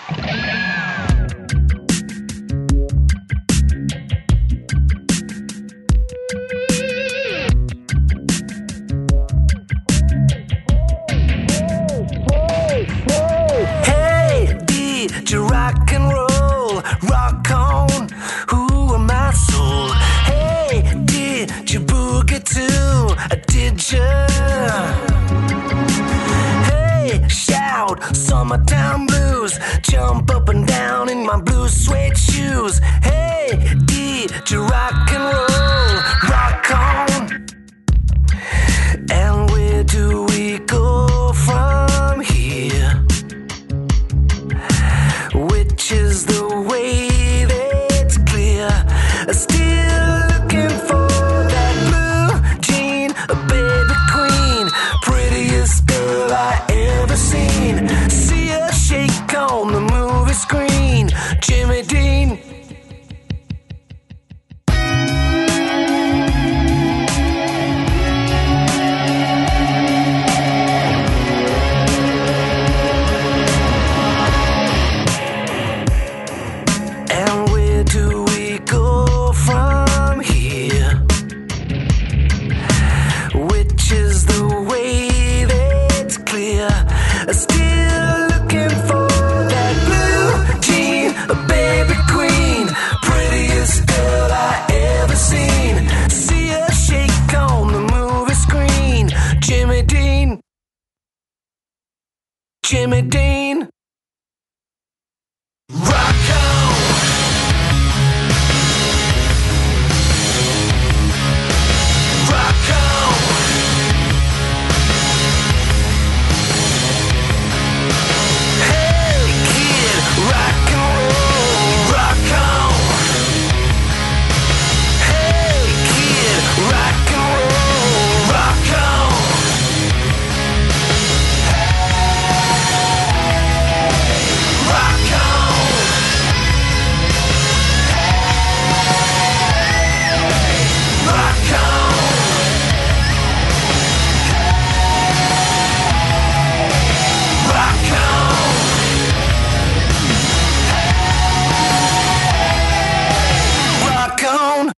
Hey, did you rock and roll? Rock on, who am I soul? Hey, did you boogie too? Did you? Hey, shout, summertime blues. Jump up and down in my blue suede shoes. Hey, did you rock and roll? Rock on. And where do we go from here? Which is